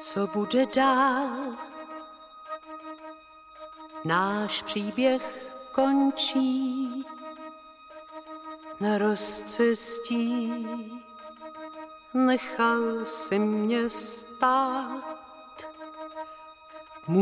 Co bude dál? Náš příběh končí na rozcestí. Nechal si mě stát